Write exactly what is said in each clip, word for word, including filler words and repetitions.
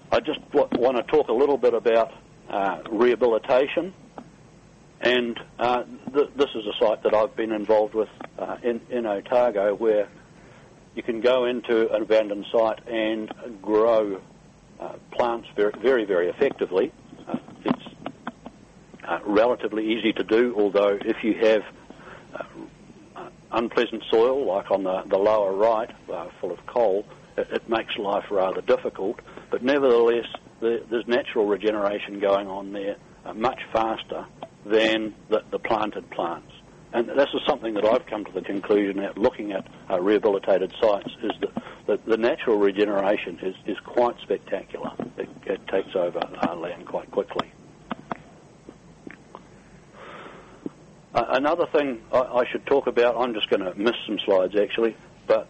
I just w- want to talk a little bit about uh, rehabilitation. And uh, th- this is a site that I've been involved with uh, in, in Otago, where you can go into an abandoned site and grow uh, plants very, very, very effectively. Uh, it's uh, relatively easy to do, although if you have uh, uh, unpleasant soil, like on the, the lower right, uh, full of coal, it, it makes life rather difficult. But nevertheless, the, there's natural regeneration going on there uh, much faster than the, the planted plants. And this is something that I've come to the conclusion at looking at uh, rehabilitated sites, is that the, the natural regeneration is, is quite spectacular. It, it takes over uh, land quite quickly. Uh, another thing I, I should talk about, I'm just going to miss some slides actually, but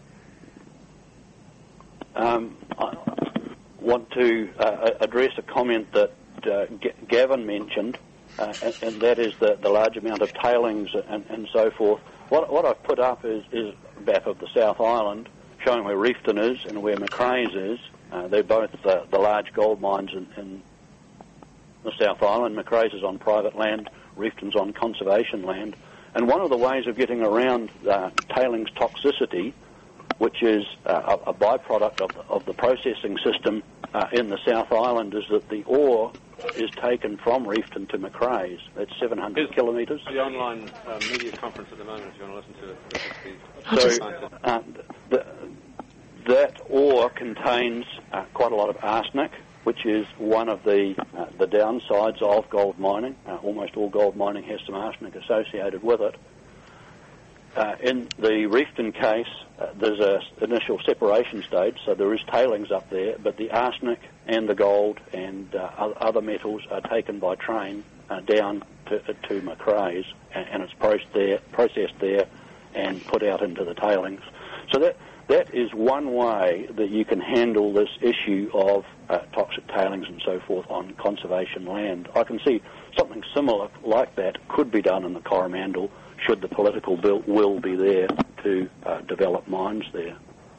um, I want to uh, address a comment that uh, G- Gavin mentioned. Uh, and, and that is the, the large amount of tailings and, and so forth. What, what I've put up is, is a map of the South Island showing where Reefton is and where Macraes is. Uh, they're both the, the large gold mines in, in the South Island. Macraes is on private land, Reefton's on conservation land. And one of the ways of getting around uh, tailings toxicity, which is uh, a, a byproduct of the, of the processing system uh, in the South Island, is that the ore is taken from Reefton to Macraes. That's seven hundred kilometres. The online uh, media conference at the moment, if you want to listen to it. So uh, the, that ore contains uh, quite a lot of arsenic, which is one of the uh, the downsides of gold mining. Uh, almost all gold mining has some arsenic associated with it. Uh, in the Reefton case, uh, there's a initial separation stage, so there is tailings up there, but the arsenic and the gold and uh, other metals are taken by train uh, down to, uh, to Macraes, and, and it's processed there, processed there and put out into the tailings. So that that is one way that you can handle this issue of uh, toxic tailings and so forth on conservation land. I can see something similar like that could be done in the Coromandel, should the political will be there to uh, develop mines there.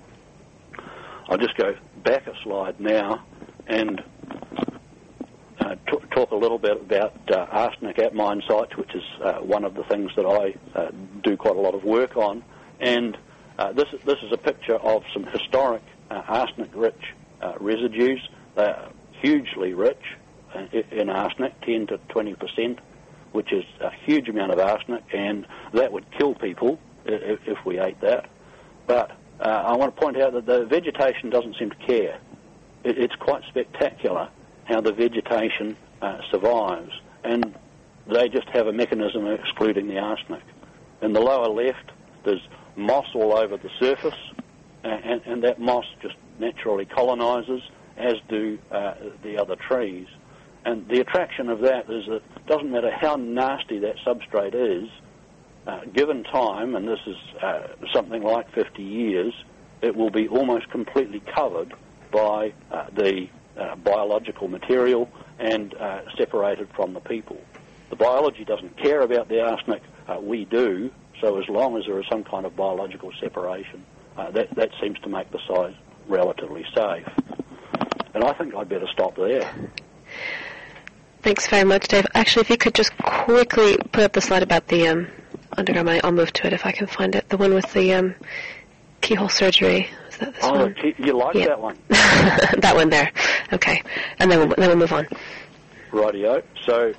I'll just go back a slide now and uh, t- talk a little bit about uh, arsenic at mine sites, which is uh, one of the things that I uh, do quite a lot of work on. And uh, this, this is a picture of some historic uh, arsenic-rich uh, residues. They're hugely rich uh, in arsenic, ten to twenty percent. Which is a huge amount of arsenic, and that would kill people if, if we ate that. But uh, I want to point out that the vegetation doesn't seem to care. It, it's quite spectacular how the vegetation uh, survives, and they just have a mechanism of excluding the arsenic. In the lower left, there's moss all over the surface, and, and that moss just naturally colonises, as do uh, the other trees. And the attraction of that is that it doesn't matter how nasty that substrate is, uh, given time, and this is uh, something like fifty years, it will be almost completely covered by uh, the uh, biological material and uh, separated from the people. The biology doesn't care about the arsenic, uh, we do, so as long as there is some kind of biological separation, uh, that, that seems to make the site relatively safe. And I think I'd better stop there. Thanks very much, Dave. Actually, if you could just quickly put up the slide about the um, underground mining, I'll move to it if I can find it. The one with the um, keyhole surgery. Is that this oh, one? Key, you like yeah. that one? That one there. Okay. And then we'll, then we'll move on. Rightio. So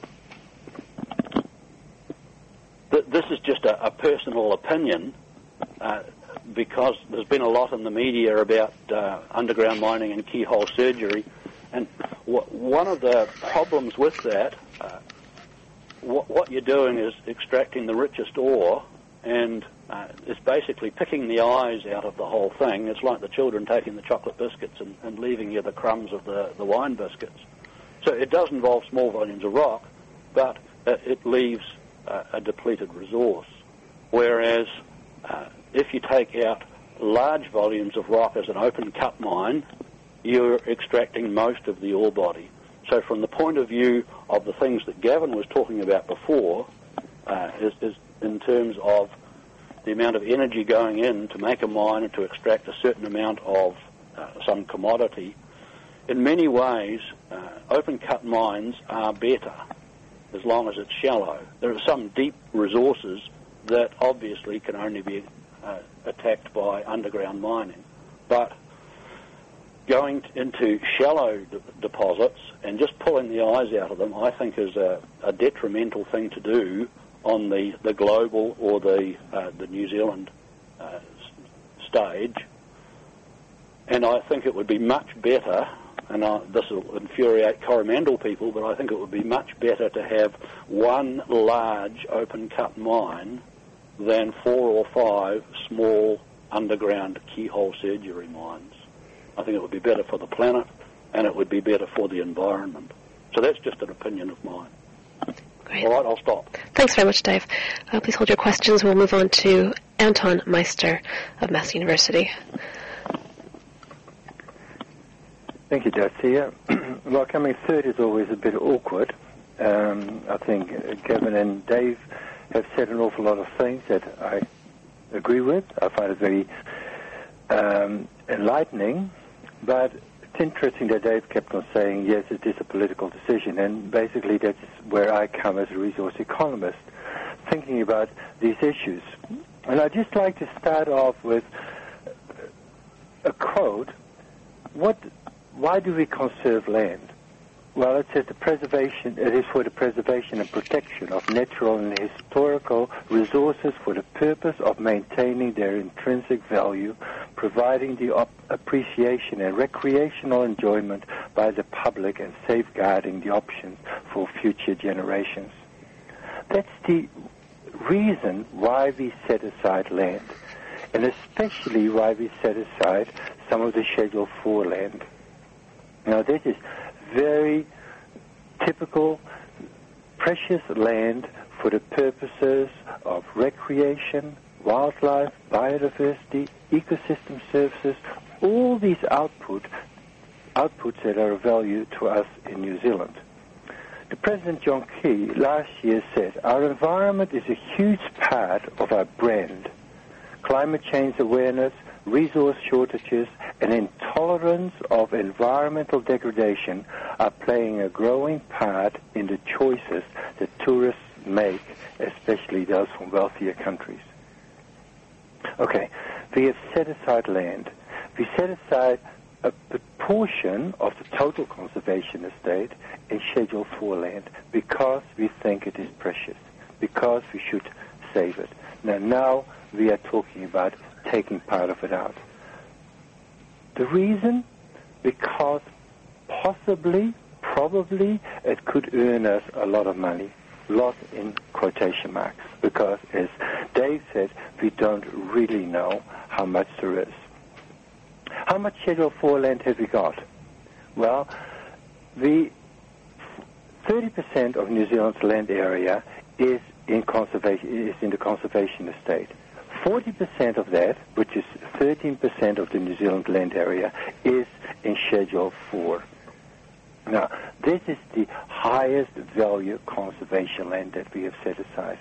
th- this is just a, a personal opinion, uh, because there's been a lot in the media about uh, underground mining and keyhole surgery. And w- one of the problems with that, uh, w- what you're doing is extracting the richest ore, and uh, it's basically picking the eyes out of the whole thing. It's like the children taking the chocolate biscuits and, and leaving you the crumbs of the, the wine biscuits. So it does involve small volumes of rock, but uh, it leaves uh, a depleted resource. Whereas uh, if you take out large volumes of rock as an open cut mine, you're extracting most of the ore body. So from the point of view of the things that Gavin was talking about before, uh, is, is in terms of the amount of energy going in to make a mine and to extract a certain amount of uh, some commodity, in many ways, uh, open-cut mines are better as long as it's shallow. There are some deep resources that obviously can only be uh, attacked by underground mining. But going into shallow de- deposits and just pulling the eyes out of them, I think is a, a detrimental thing to do on the, the global or the uh, the New Zealand uh, s- stage. And I think it would be much better, and uh, this will infuriate Coromandel people, but I think it would be much better to have one large open-cut mine than four or five small underground keyhole surgery mines. I think it would be better for the planet, and it would be better for the environment. So that's just an opinion of mine. Great. All right, I'll stop. Thanks very much, Dave. Uh, please hold your questions. We'll move on to Anton Meister of Mass University. Thank you, Darcia. Well, coming third is always a bit awkward. Um, I think Kevin and Dave have said an awful lot of things that I agree with. I find it very um, enlightening, but it's interesting that Dave kept on saying, yes, it is a political decision, and basically that's where I come as a resource economist, thinking about these issues. And I'd just like to start off with a quote. What, why do we conserve land? Well, it says the preservation, it is for the preservation and protection of natural and historical resources for the purpose of maintaining their intrinsic value, providing the op- appreciation and recreational enjoyment by the public, and safeguarding the options for future generations. That's the reason why we set aside land, and especially why we set aside some of the Schedule four land. Now, this is very typical, precious land for the purposes of recreation, wildlife, biodiversity, ecosystem services, all these output, outputs that are of value to us in New Zealand. The President John Key last year said, our environment is a huge part of our brand. Climate change awareness, resource shortages, and intolerance of environmental degradation are playing a growing part in the choices that tourists make, especially those from wealthier countries. Okay, we have set aside land. We set aside a proportion of the total conservation estate in Schedule four land because we think it is precious, because we should save it. Now, now we are talking about taking part of it out. The reason? Because possibly, probably, it could earn us a lot of money. Lot in quotation marks. Because, as Dave said, we don't really know how much there is. How much Schedule four land have we got? Well, the thirty percent of New Zealand's land area is in conservation, is in the conservation estate. forty percent of that, which is thirteen percent of the New Zealand land area, is in Schedule four. Now, this is the highest value conservation land that we have set aside.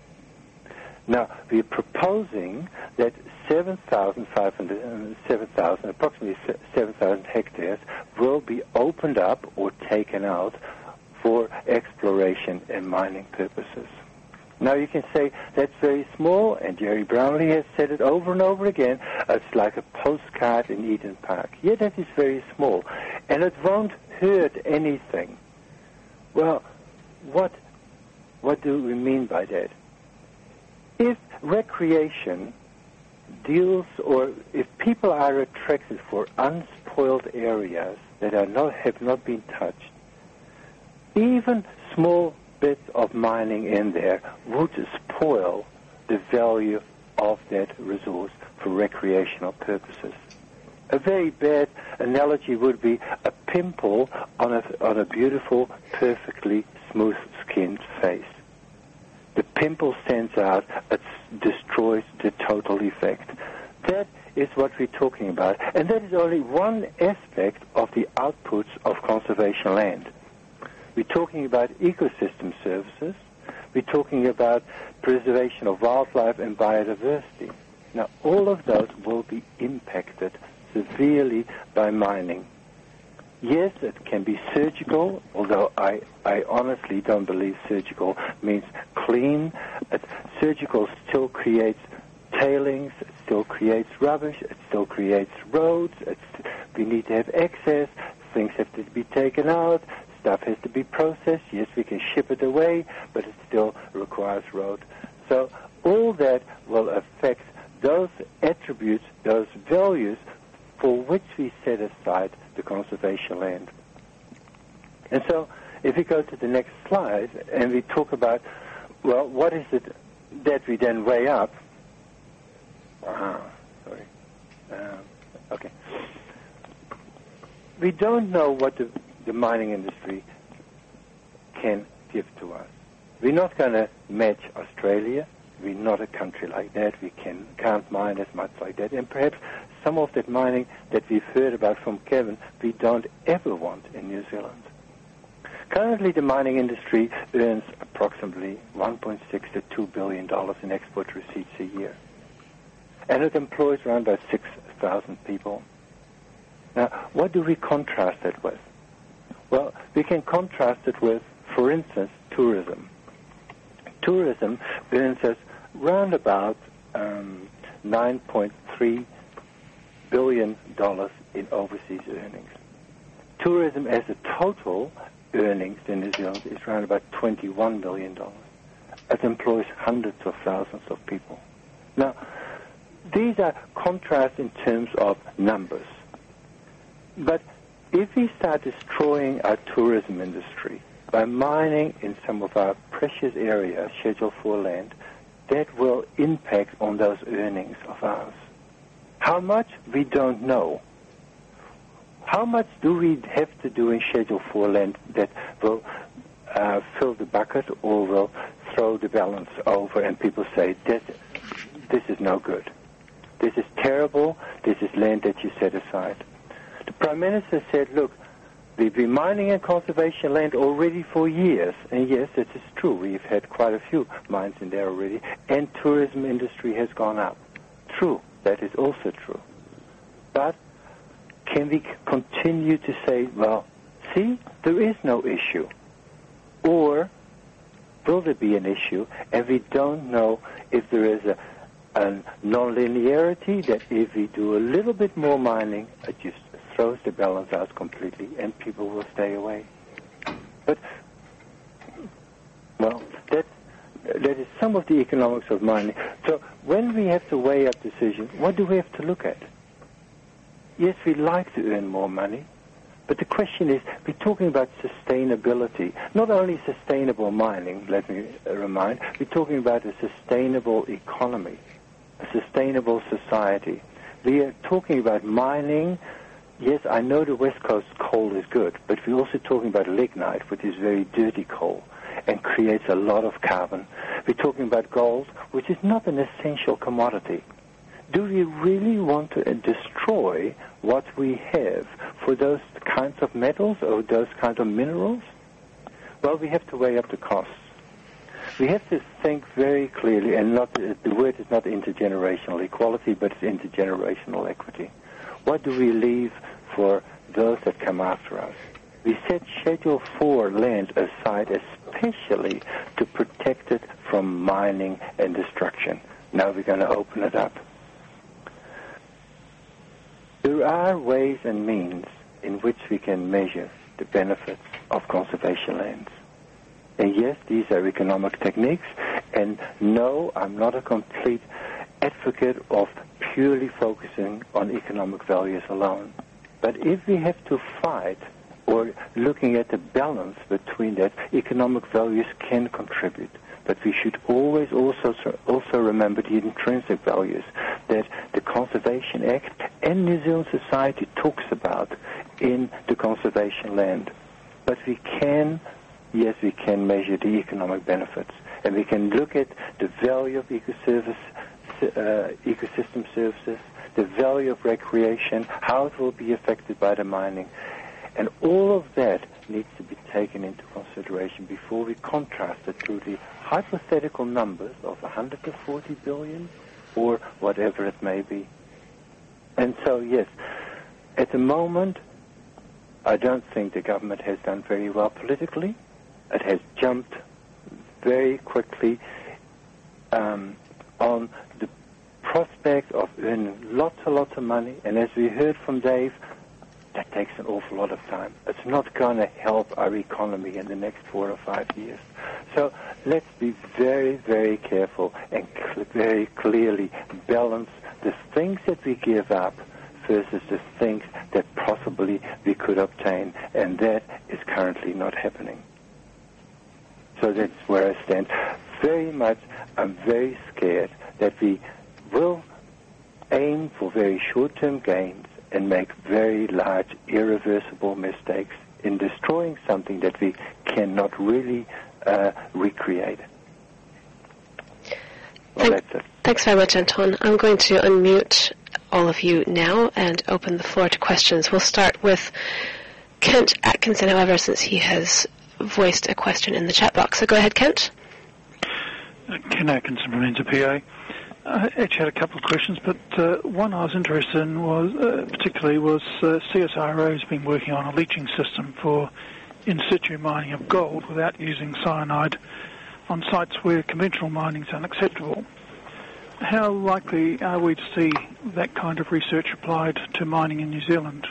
Now, we are proposing that seven thousand five hundred, uh, seven thousand, approximately seven thousand hectares will be opened up or taken out for exploration and mining purposes. Now, you can say that's very small, and Jerry Brownlee has said it over and over again. It's like a postcard in Eden Park. Yeah, that is very small, and it won't hurt anything. Well, what, what do we mean by that? If recreation deals, or if people are attracted for unspoiled areas that are not, have not been touched, even small bits of mining in there would spoil the value of that resource for recreational purposes. A very bad analogy would be a pimple on a, on a beautiful, perfectly smooth-skinned face. The pimple stands out, it destroys the total effect. That is what we're talking about, and that is only one aspect of the outputs of conservation land. We're talking about ecosystem services. We're talking about preservation of wildlife and biodiversity. Now, all of those will be impacted severely by mining. Yes, it can be surgical, although I, I honestly don't believe surgical means clean. It, surgical still creates tailings, it still creates rubbish, it still creates roads, it's, we need to have access, things have to be taken out, stuff has to be processed. Yes, we can ship it away, but it still requires road. So all that will affect those attributes, those values for which we set aside the conservation land. And so if we go to the next slide and we talk about, well, what is it that we then weigh up? Ah, sorry. Uh, okay. We don't know what the, the mining industry can give to us. We're not going to match Australia. We're not a country like that. We can, can't mine as much like that. And perhaps some of that mining that we've heard about from Kevin, we don't ever want in New Zealand. Currently, the mining industry earns approximately one point six to two billion dollars in export receipts a year. And it employs around about six thousand people. Now, what do we contrast it with? Well, we can contrast it with, for instance, tourism. Tourism earns us round about um, nine point three billion dollars in overseas earnings. Tourism as a total earnings in New Zealand is around about twenty-one billion dollars. It employs hundreds of thousands of people. Now, these are contrasts in terms of numbers. But if we start destroying our tourism industry by mining in some of our precious areas, Schedule four land, that will impact on those earnings of ours. How much? We don't know. How much do we have to do in Schedule four land that will uh, fill the bucket or will throw the balance over and people say, this, this is no good. This is terrible. This is land that you set aside. The Prime Minister said, look, we've been mining and conservation land already for years. And yes, it is true. We've had quite a few mines in there already. And tourism industry has gone up. True. That is also true. But can we continue to say, well, see, there is no issue? Or will there be an issue? And we don't know if there is a, a non-linearity that if we do a little bit more mining, it just throws the balance out completely and people will stay away. But, well, that, that is some of the economics of mining. So when we have to weigh up decisions, what do we have to look at? Yes, we like to earn more money, but the question is, we're talking about sustainability. Not only sustainable mining, let me remind, we're talking about a sustainable economy, a sustainable society. We are talking about mining. Yes, I know the West Coast coal is good, but we're also talking about lignite, which is very dirty coal and creates a lot of carbon. We're talking about gold, which is not an essential commodity. Do we really want to destroy what we have for those kinds of metals or those kinds of minerals? Well, we have to weigh up the costs. We have to think very clearly, and not the word is not intergenerational equality, but it's intergenerational equity. What do we leave for those that come after us? We set Schedule four land aside especially to protect it from mining and destruction. Now we're going to open it up. There are ways and means in which we can measure the benefits of conservation lands. And yes, these are economic techniques, and no, I'm not a complete advocate of purely focusing on economic values alone. But if we have to fight or looking at the balance between that, economic values can contribute. But we should always also also remember the intrinsic values that the Conservation Act and New Zealand society talks about in the conservation land. But we can, yes, we can measure the economic benefits. And we can look at the value of ecoservice, uh, ecosystem services, the value of recreation, how it will be affected by the mining. And all of that needs to be taken into consideration before we contrast it to the hypothetical numbers of one hundred forty billion or whatever it may be. And so, yes, at the moment, I don't think the government has done very well politically. It has jumped very quickly um, on the prospect of earning lots and lots of money, and as we heard from Dave, that takes an awful lot of time. It's not going to help our economy in the next four or five years. So let's be very, very careful and cl- very clearly balance the things that we give up versus the things that possibly we could obtain, and that is currently not happening. So that's where I stand. Very much, I'm very scared that we will aim for very short-term gains and make very large, irreversible mistakes in destroying something that we cannot really uh, recreate. Well, Thank, that's it. Thanks very much, Anton. I'm going to unmute all of you now and open the floor to questions. We'll start with Kent Atkinson, however, since he has voiced a question in the chat box. So go ahead, Kent. Uh, Ken Atkinson from N Z P A. I actually had a couple of questions, but uh, one I was interested in was, uh, particularly, was uh, C S I R O has been working on a leaching system for in situ mining of gold without using cyanide on sites where conventional mining is unacceptable. How likely are we to see that kind of research applied to mining in New Zealand?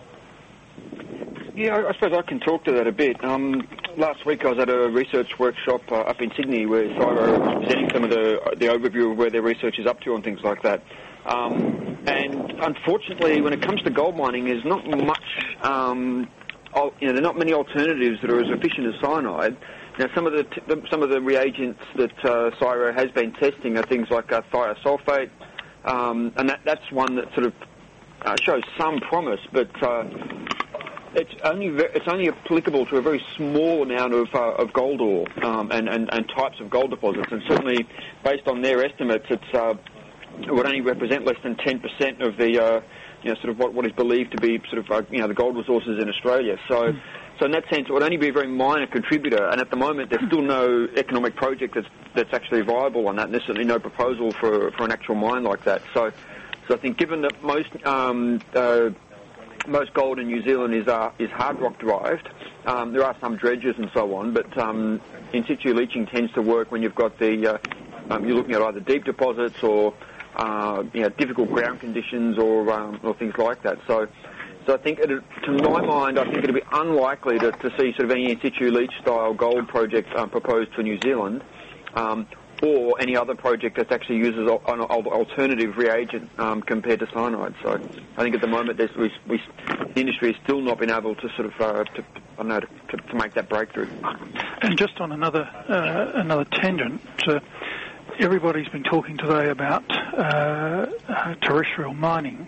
Yeah, I, I suppose I can talk to that a bit. Um, last week I was at a research workshop uh, up in Sydney where C S I R O was presenting some of the the overview of where their research is up to and things like that. Um, and unfortunately, when it comes to gold mining, there's not much, um, al- you know, there are not many alternatives that are as efficient as cyanide. Now, some of the, t- the some of the reagents that uh, C S I R O has been testing are things like uh, thiosulfate, um, and that that's one that sort of uh, shows some promise, but uh, it's only ve- it's only applicable to a very small amount of uh, of gold ore um, and, and and types of gold deposits, and certainly based on their estimates, it's uh, it would only represent less than ten percent of the uh, you know sort of what, what is believed to be sort of uh, you know the gold resources in Australia. So. Mm. So in that sense, it would only be a very minor contributor, and at the moment there's still no economic project that's that's actually viable on that, and there's certainly no proposal for for an actual mine like that. So, so I think given that most um, uh, most gold in New Zealand is uh, is hard rock derived, um, there are some dredges and so on, but um, in situ leaching tends to work when you've got the uh, um, you're looking at either deep deposits or uh, you know difficult ground conditions or um, or things like that. So. So I think, it, to my mind, I think it would be unlikely to, to see sort of any in-situ leach-style gold project um, proposed for New Zealand, um, or any other project that actually uses an alternative reagent um, compared to cyanide. So I think at the moment there's, we, we, the industry has still not been able to sort of uh, to, I don't know, to, to make that breakthrough. And just on another uh, another tangent, uh, everybody's been talking today about uh, uh, terrestrial mining.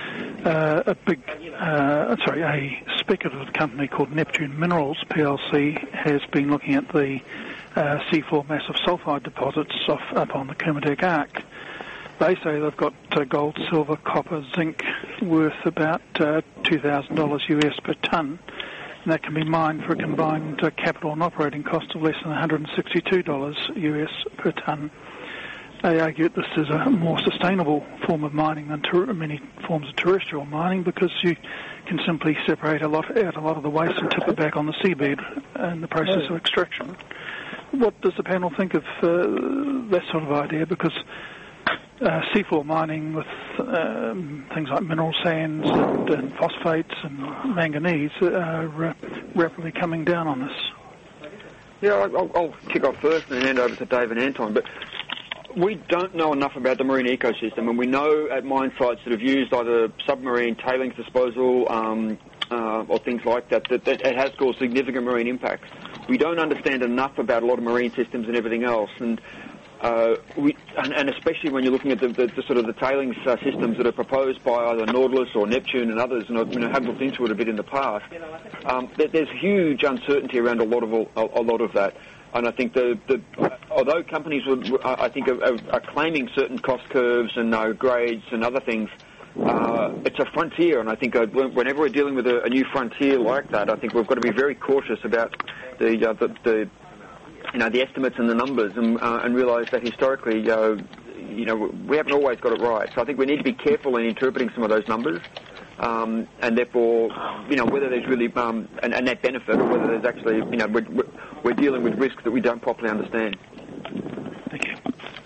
Uh, a big, uh, sorry, a speculative company called Neptune Minerals P L C has been looking at the uh, seafloor massive sulfide deposits off, up on the Kermadec Arc. They say they've got uh, gold, silver, copper, zinc worth about uh, two thousand dollars U S per tonne, and that can be mined for a combined uh, capital and operating cost of less than one hundred sixty-two dollars U S per tonne. They argue that this is a more sustainable form of mining than ter- many forms of terrestrial mining because you can simply separate a lot out a lot of the waste and tip it back on the seabed in the process of extraction. What does the panel think of uh, that sort of idea? Because uh, seafloor mining with um, things like mineral sands and, and phosphates and manganese are uh, rapidly coming down on us. Yeah, I'll, I'll kick off first and hand over to Dave and Anton, but we don't know enough about the marine ecosystem, and we know at mine sites that have used either submarine tailings disposal um, uh, or things like that, that, that it has caused significant marine impacts. We don't understand enough about a lot of marine systems and everything else, and uh, we and, and especially when you're looking at the, the, the sort of the tailings uh, systems that are proposed by either Nautilus or Neptune and others, and I you know, have looked into it a bit in the past. Um, there, there's huge uncertainty around a lot of a, a lot of that. And I think the, the although companies would, I think, are, are claiming certain cost curves and uh, grades and other things, uh, it's a frontier. And I think uh, whenever we're dealing with a, a new frontier like that, I think we've got to be very cautious about the uh, the, the you know the estimates and the numbers, and, uh, and realise that historically, uh, you know, we haven't always got it right. So I think we need to be careful in interpreting some of those numbers. um, and therefore, you know, whether there's really um, a, a net benefit or whether there's actually, you know, we're, we're dealing with risks that we don't properly understand. Thank you.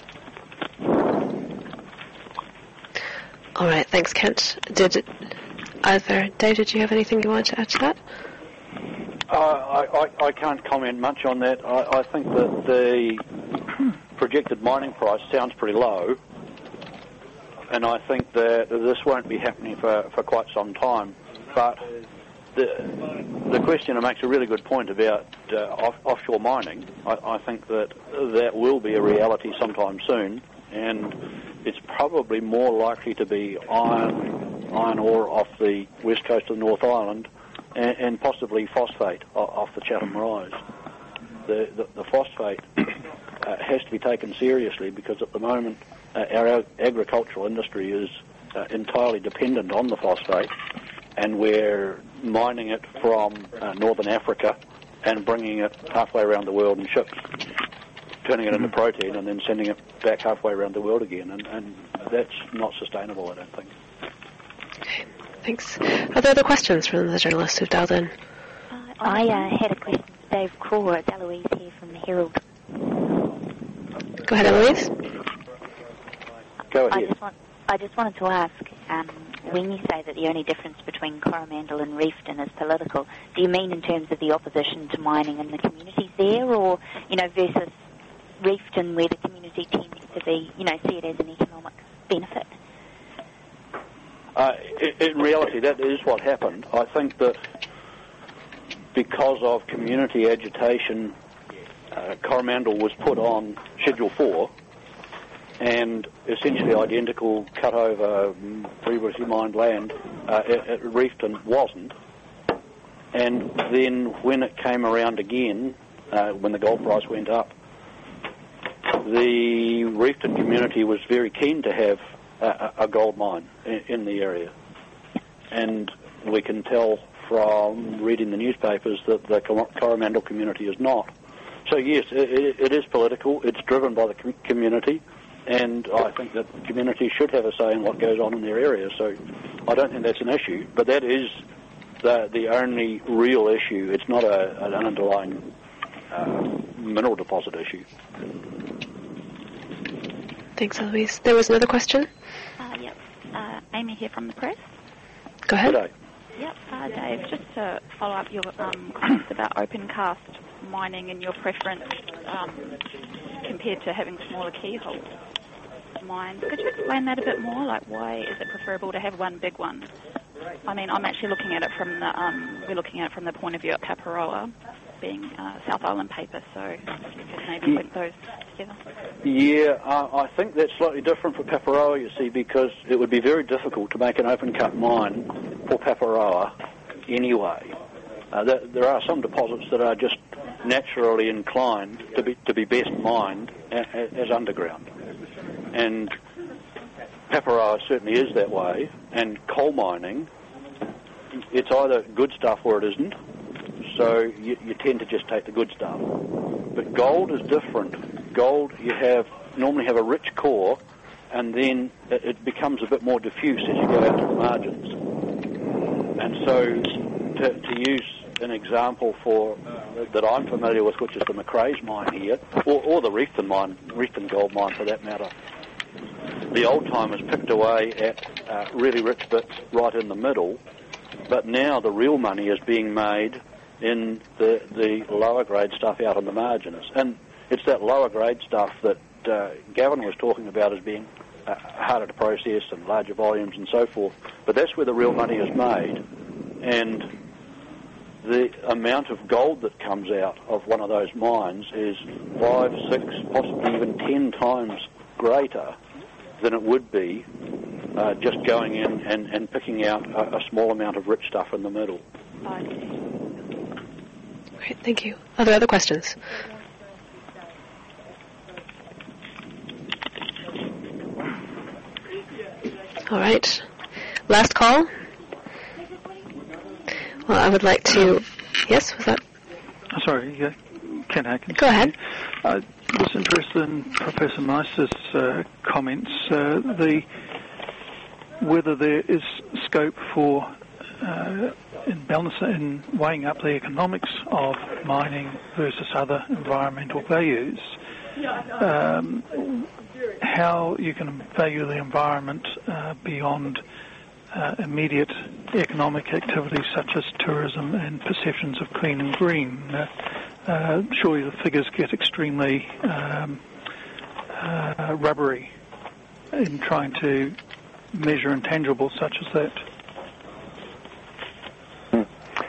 All right, thanks, Kent. Did either Dave, did you have anything you wanted to add to that? Uh, I, I, I can't comment much on that. I, I think that the projected mining price sounds pretty low, and I think that this won't be happening for, for quite some time. But the the questioner makes a really good point about uh, off, offshore mining. I, I think that that will be a reality sometime soon, and it's probably more likely to be iron, iron ore off the west coast of North Island, and, and possibly phosphate off the Chatham Rise. The, the, the phosphate uh, has to be taken seriously because at the moment uh, our ag- agricultural industry is uh, entirely dependent on the phosphate, and we're mining it from uh, northern Africa and bringing it halfway around the world in ships, turning it into protein and then sending it back halfway around the world again, and, and that's not sustainable, I don't think. Okay, thanks. Are there other questions from the journalists who've dialed in? Uh, I uh, had a question for Dave Craw. It's Eloise here from the Herald. Go ahead, Eloise. Go I ahead. just, want, I just wanted to ask, um, when you say that the only difference between Coromandel and Reefton is political, do you mean in terms of the opposition to mining in the communities there, or, you know, versus Reefton where the community tends to be, you know, see it as an economic benefit? Uh, in, in reality, that is what happened. I think that because of community agitation, uh, Coromandel was put on Schedule four, and essentially identical cut over previously mined land uh, at, at Reefton wasn't. And then when it came around again, uh, when the gold price went up, the Reefton community was very keen to have a, a gold mine in, in the area. And we can tell from reading the newspapers that the Coromandel community is not. So yes, it, it is political. It's driven by the com- community. And I think that the community should have a say in what goes on in their area. So I don't think that's an issue. But that is the the only real issue. It's not a, an underlying uh, mineral deposit issue. Thanks, Eloise. There was another question? Uh, yep. Uh, Amy here from the press. Go ahead. Good day. Yep. Uh, Dave, just to follow up your um, comments about open cast mining and your preference um, compared to having smaller keyhole mines. Could you explain that a bit more? Like, why is it preferable to have one big one? I mean, I'm actually looking at it from the, um, we're looking at it from the point of view at Paparoa, being uh, South Island paper, so if you could maybe link those together. Yeah, uh, I think that's slightly different for Paparoa, you see, because it would be very difficult to make an open-cut mine for Paparoa anyway. Uh, there, there are some deposits that are just naturally inclined to be to be best mined a, a, as underground. And Paparoa certainly is that way, and coal mining, it's either good stuff or it isn't, so you, you tend to just take the good stuff. But gold is different. Gold, you have normally have a rich core, and then it, it becomes a bit more diffuse as you go out to the margins. And so to, to use an example for that I'm familiar with, which is the Macraes mine here, or, or the Reefton mine, Reefton gold mine for that matter, the old timers picked away at uh, really rich bits right in the middle, but now the real money is being made in the the lower grade stuff out on the margins. And it's that lower grade stuff that uh, Gavin was talking about as being uh, harder to process and larger volumes and so forth. But that's where the real money is made. And the amount of gold that comes out of one of those mines is five, six, possibly even ten times greater than it would be uh, just going in and, and picking out a, a small amount of rich stuff in the middle. I see. Great, thank you. Are there other questions? All right. Last call. Well, I would like to... Yes, was that... Oh, sorry, yeah. Ken Atkins. Go ahead. I was interested in Professor Meister's uh, comments. Uh, the whether there is scope for uh, in balance in weighing up the economics of mining versus other environmental values, um, how you can value the environment uh, beyond uh, immediate economic activities such as tourism and perceptions of clean and green. Uh, uh, surely the figures get extremely um, uh, rubbery in trying to measure intangibles such as that. Hmm.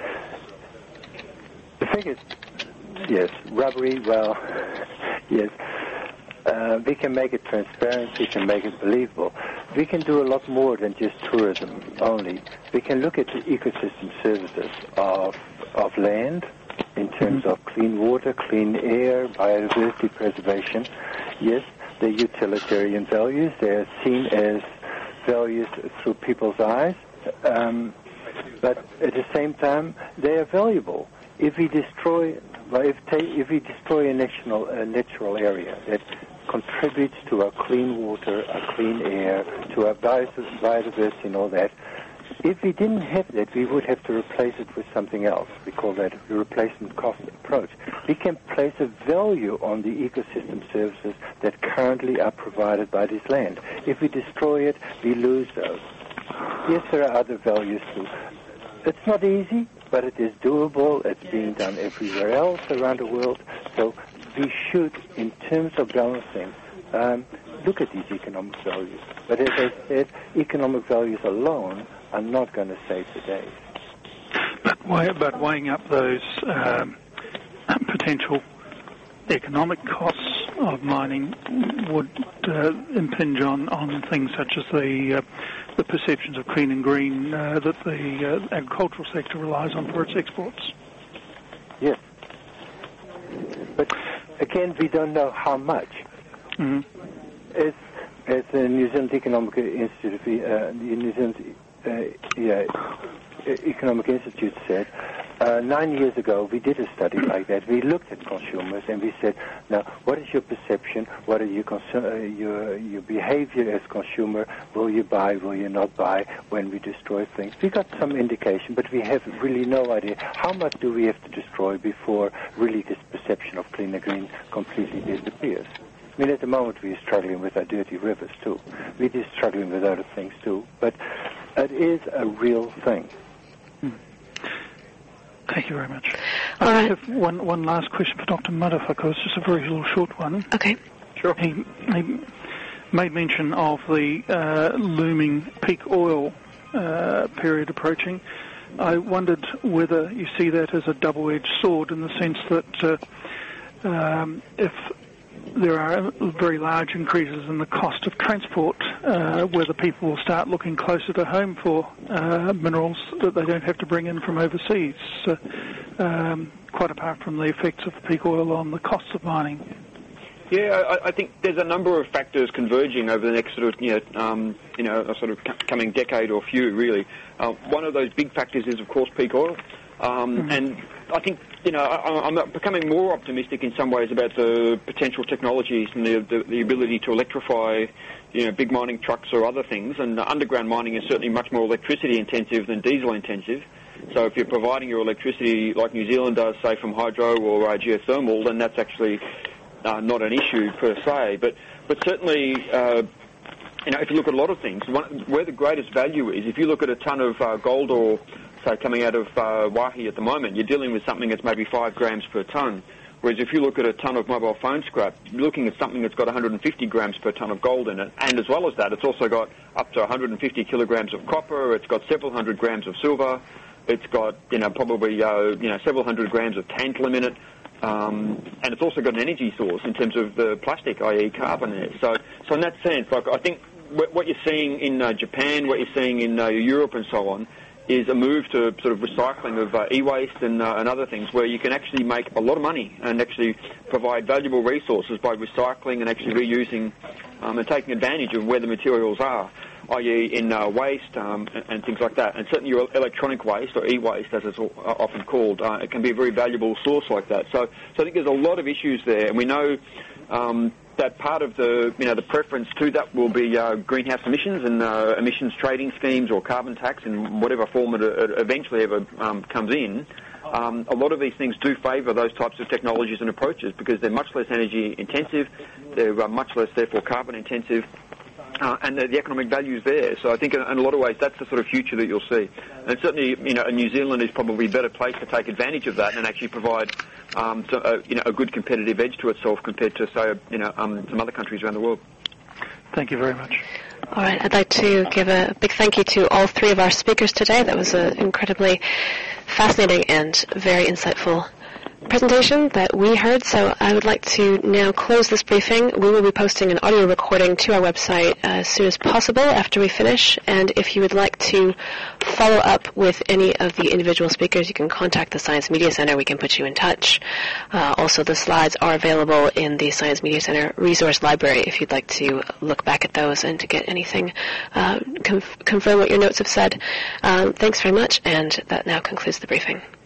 The figures, yes, rubbery, well, yes. Uh, we can make it transparent, we can make it believable. We can do a lot more than just tourism only. We can look at the ecosystem services of of land in terms of clean water, clean air, biodiversity preservation. Yes, they're utilitarian values. They're seen as values through people's eyes. Um, but at the same time, they are valuable. If we destroy, well, if, ta- if we destroy a national, a natural area that contributes to our clean water, our clean air, to our biodiversity and all that, if we didn't have that, we would have to replace it with something else. We call that the replacement cost approach. We can place a value on the ecosystem services that currently are provided by this land. If we destroy it, we lose those. Yes, there are other values too. It's not easy, but it is doable. It's being done everywhere else around the world. So we should, in terms of balancing, um, look at these economic values. But as I said, economic values alone are not going to save the day. But, weigh, but weighing up those um, potential economic costs of mining would uh, impinge on, on things such as the uh, the perceptions of clean and green uh, that the uh, agricultural sector relies on for its exports. Yes. But again, we don't know how much. Mm-hmm. As, as the New Zealand Economic Institute, uh, the New Zealand uh, yeah, Economic Institute said, uh, nine years ago we did a study like that. We looked at consumers and we said, now, what is your perception? What are your, consu- uh, your, your behavior as consumer? Will you buy? Will you not buy when we destroy things? We got some indication, but we have really no idea. How much do we have to destroy before really this perception of clean and green completely disappears? I mean, at the moment we're struggling with our dirty rivers too. We're just struggling with other things too. But it is a real thing. Hmm. Thank you very much. All I right. have one, one last question for Doctor Mudd, if I could. It's just a very little short one. Okay. Sure. He, he made mention of the uh, looming peak oil uh, period approaching. I wondered whether you see that as a double-edged sword in the sense that uh, um, if there are very large increases in the cost of transport, uh, whether people will start looking closer to home for uh, minerals that they don't have to bring in from overseas, uh, um, quite apart from the effects of peak oil on the costs of mining. Yeah, I, I think there's a number of factors converging over the next sort of, you know, um, you know, a sort of coming decade or few, really. Uh, one of those big factors is, of course, peak oil. Um, mm-hmm. And I think, you know, I, I'm becoming more optimistic in some ways about the potential technologies and the, the, the ability to electrify, you know, big mining trucks or other things. And underground mining is certainly much more electricity intensive than diesel intensive. So if you're providing your electricity like New Zealand does, say, from hydro or uh, geothermal, then that's actually uh, not an issue per se. But, but certainly, uh, you know, if you look at a lot of things, one, where the greatest value is, if you look at a ton of uh, gold or say coming out of uh, Waihi at the moment, you're dealing with something that's maybe five grams per tonne. Whereas if you look at a tonne of mobile phone scrap, you're looking at something that's got one hundred fifty grams per tonne of gold in it. And as well as that, it's also got up to one hundred fifty kilograms of copper. It's got several hundred grams of silver. It's got, you know, probably, uh, you know, several hundred grams of tantalum in it. Um, and it's also got an energy source in terms of the plastic, that is carbon there. So, so in that sense, like, I think what you're seeing in uh, Japan, what you're seeing in uh, Europe and so on, is a move to sort of recycling of uh, e-waste and, uh, and other things where you can actually make a lot of money and actually provide valuable resources by recycling and actually reusing um, and taking advantage of where the materials are, that is in uh, waste um, and, and things like that. And certainly your electronic waste, or e-waste as it's often called, uh, it can be a very valuable source like that. So, so I think there's a lot of issues there, and we know um, that part of the, you know, the preference to that will be uh, greenhouse emissions and uh, emissions trading schemes or carbon tax in whatever form it, it eventually ever um, comes in. Um, a lot of these things do favour those types of technologies and approaches because they're much less energy intensive, they're uh, much less, therefore, carbon intensive, uh, and the, the economic value is there. So I think in, in a lot of ways that's the sort of future that you'll see. And certainly, you know, New Zealand is probably a better place to take advantage of that and actually provide um, so, uh, you know, a good competitive edge to itself compared to, say, you know, um, some other countries around the world. Thank you very much. All right, I'd like to give a big thank you to all three of our speakers today. That was an incredibly fascinating and very insightful presentation that we heard. So I would like to now close this briefing. We will be posting an audio recording to our website as soon as possible after we finish. And if you would like to follow up with any of the individual speakers, you can contact the Science Media Center. We can put you in touch. Uh, also, the slides are available in the Science Media Center resource library if you'd like to look back at those and to get anything, uh, conf- confirm what your notes have said. Um, thanks very much, and that now concludes the briefing.